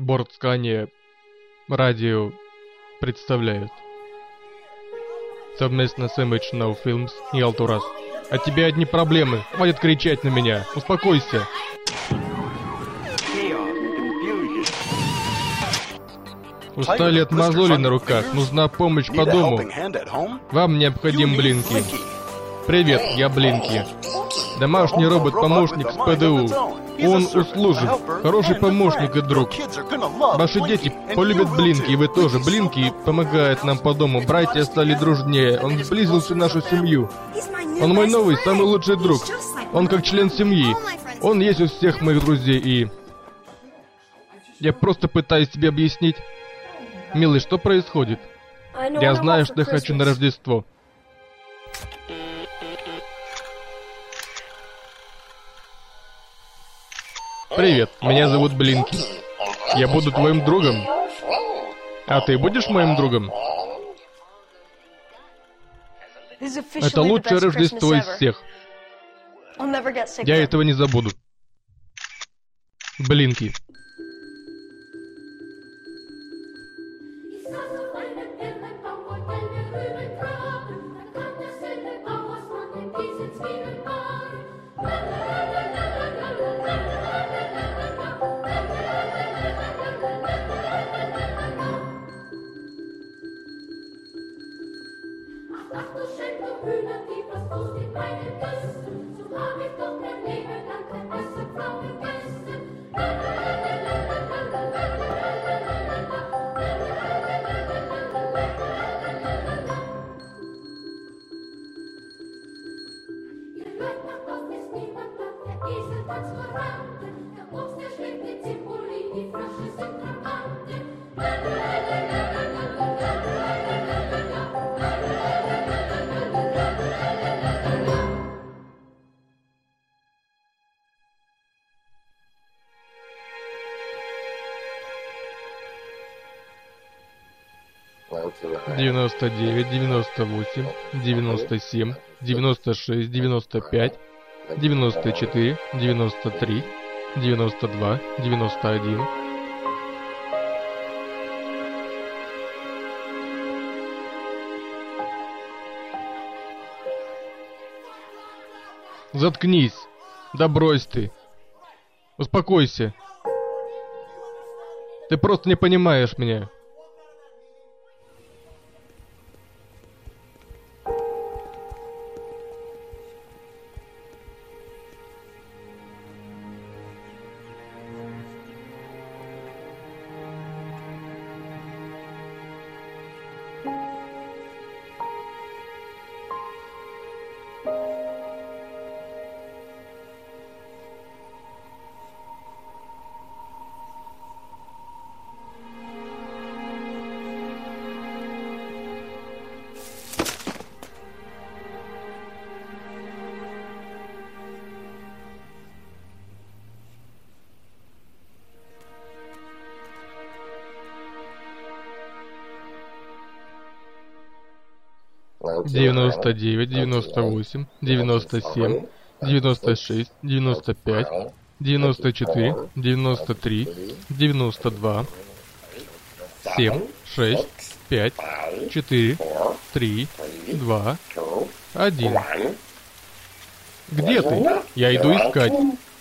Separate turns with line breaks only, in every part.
Бортскание радио представляют совместно с Image Now Films и Alturas. От тебя одни проблемы. Хватит кричать на меня. Успокойся. Устали от мозолей на руках. Нужна помощь по дому. Вам необходим Блинки. Привет, я Блинки. Домашний робот-помощник с ПДУ. Он услужит. Хороший помощник и друг. Ваши дети полюбят Блинки, и вы тоже. Блинки помогает нам по дому. Братья стали дружнее. Он сблизился в нашу семью. Он мой новый, самый лучший друг. Он как член семьи. Он есть у всех моих друзей, и... Я просто пытаюсь тебе объяснить. Милый, что происходит? Я знаю, что я хочу на Рождество. Привет, меня зовут Блинки. Я буду твоим другом. А ты будешь моим другом? Это лучшее Рождество из всех. Я этого не забуду. Блинки. Девяносто 98, 97, 96, 95, 94, 93, 92, 91. Заткнись. Да брось ты. Успокойся. Ты просто не понимаешь меня. Девяносто 9, 98, 97, 96, 95, 94, 93, 92, 7, 6, 5, 4, 3, 2, 1. Где ты? Я иду искать.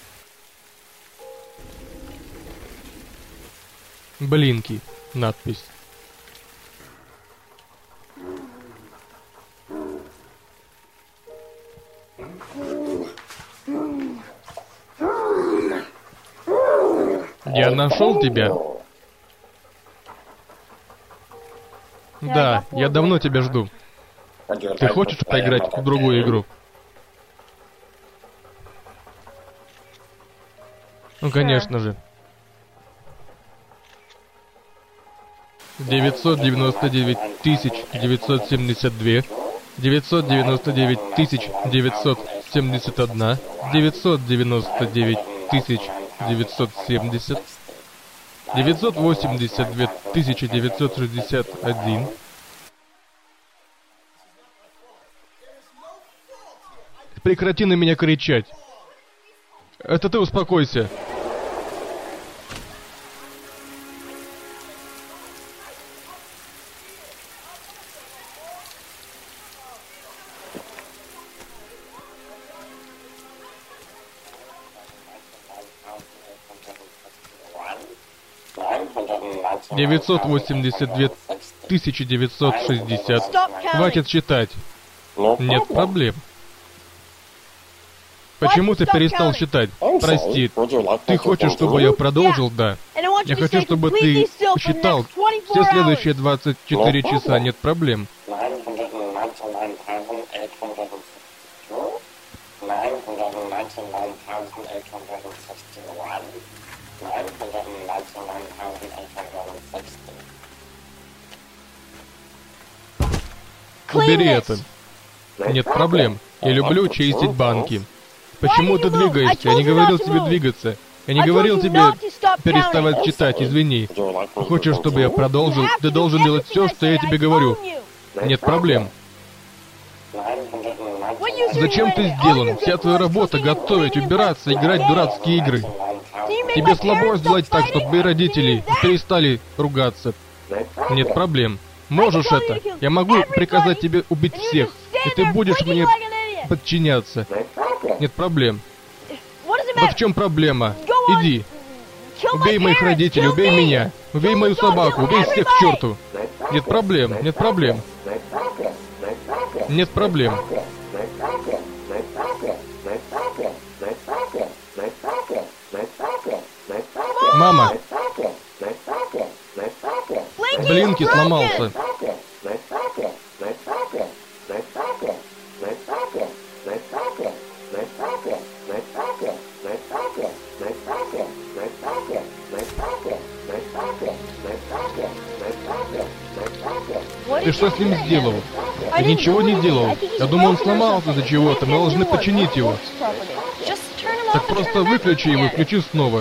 Блинки. Надпись. Я нашел тебя. Да, я давно тебя жду. Ты хочешь поиграть в другую игру? Ну, конечно же. 999 972, 999 971, 999 970, 982 961. Прекрати на меня кричать. Это ты успокойся. 982 960. Хватит считать. Нет проблем. Почему ты перестал считать? Прости, ты хочешь, чтобы я продолжил? Да. Я хочу, чтобы ты считал все следующие 24 часа. Нет проблем. Убери это. Нет проблем. Я люблю чистить банки. Почему ты двигаешься? Я не говорил тебе двигаться. Я не говорил тебе переставать читать, извини. Хочешь, чтобы я продолжил? Ты должен делать все, что я тебе говорю. Нет проблем. Зачем ты сделан? Вся твоя работа — готовить, убираться, играть в дурацкие игры. Тебе слабо сделать так, чтобы мои родители перестали ругаться. Нет проблем. Можешь это? Я могу приказать тебе убить всех, и ты будешь мне подчиняться. Нет проблем. Так в чем проблема? Иди. Убей моих родителей, убей меня. Убей мою собаку, убей всех к черту. Нет проблем, нет проблем. Нет проблем. Мама! Блинки сломался. Ты что с ним сделал? Я ничего не делал. Я думал, он сломался из-за чего-то. Мы должны починить его. Так просто выключи его и включи снова.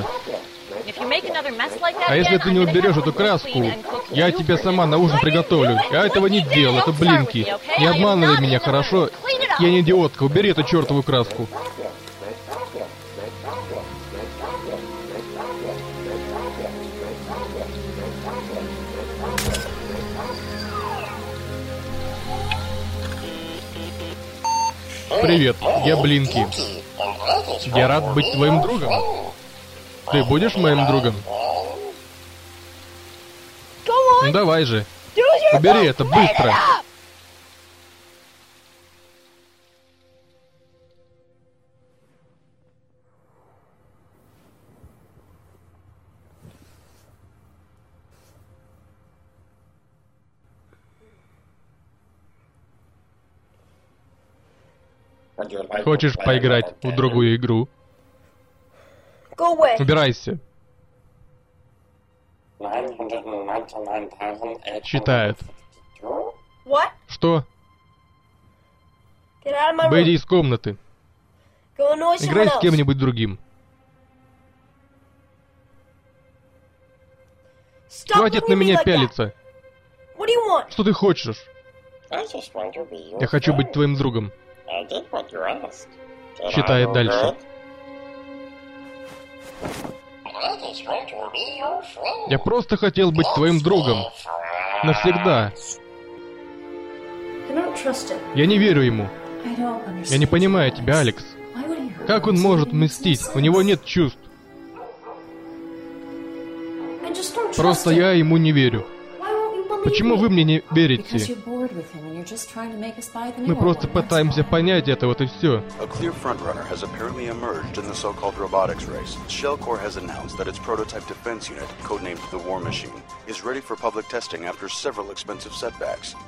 А если ты не уберешь эту краску, я тебе сама на ужин приготовлю. Я этого не делал, это блинки. Не обманывай меня, хорошо? Я не идиотка, убери эту чертову краску. Привет, я Блинки. Я рад быть твоим другом. Ты будешь моим другом? Ну давай же. Убери это, быстро. Хочешь поиграть в другую игру? Убирайся. Считает. Что? Выйди из комнаты. Играй с кем-нибудь другим. Хватит на меня пялиться. Что ты хочешь? Я хочу быть твоим другом. Считает дальше. Я просто хотел быть твоим другом. Навсегда. Я не верю ему. Я не понимаю тебя, Алекс. Как он может мстить? У него нет чувств. Просто я ему не верю. Почему вы мне не верите? Мы просто пытаемся понять это, вот и все.
A clear frontrunner has apparently emerged in the so-called robotics race. Shell Corps has announced that its prototype defense unit, codenamed the War Machine, is ready for public testing after several expensive setbacks.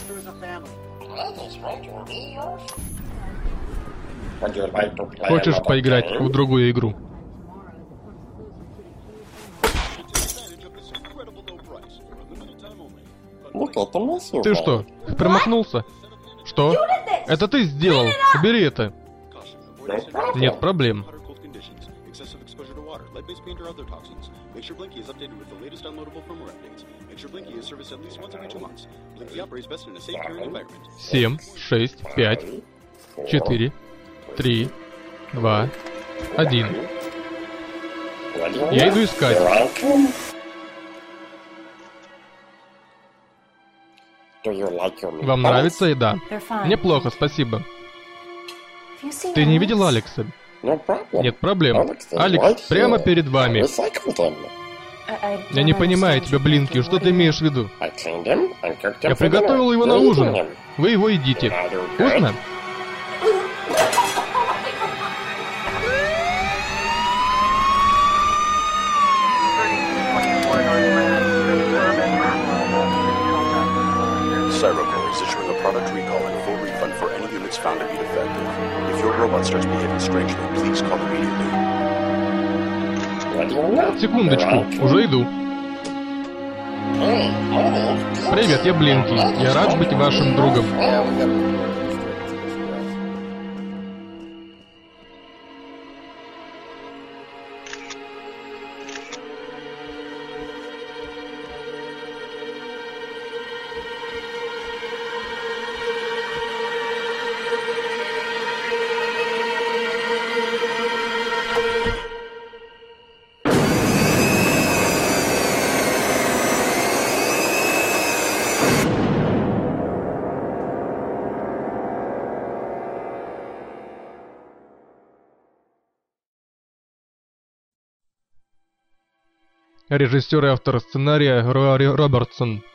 Хочешь поиграть в другую игру? Ты что, промахнулся? Что? Это ты сделал. Убери это. Нет проблем. Семь, 6, 5, 4, 3, 2, 1. Я иду искать. Вам нравится еда? Неплохо, спасибо. Ты не видел Алекса? Нет проблем. Алекс прямо перед вами. Я не понимаю тебя, Блинки, что ты имеешь в виду? Я приготовил его на ужин. Вы его едите. Вкусно?
CyberCore is issuing a product recall and full refund for any units found to be defective. If your robot starts behaving strangely, please call immediately.
Секундочку, уже иду. Привет, я Блинки. Я рад быть вашим другом. Режиссер и автор сценария Роари Робертсон.